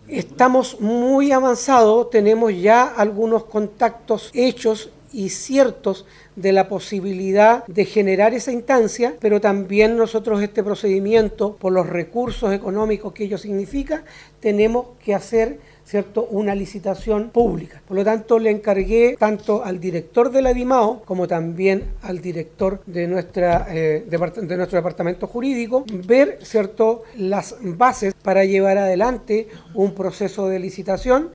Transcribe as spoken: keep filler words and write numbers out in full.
Estamos muy avanzados, tenemos ya algunos contactos hechos y ciertos de la posibilidad de generar esa instancia, pero también nosotros este procedimiento, por los recursos económicos que ello significa, tenemos que hacer, ¿cierto?, una licitación pública. Por lo tanto, le encargué tanto al director de la DIMAO como también al director de, nuestra, eh, de nuestro departamento jurídico ver, ¿cierto?, las bases para llevar adelante un proceso de licitación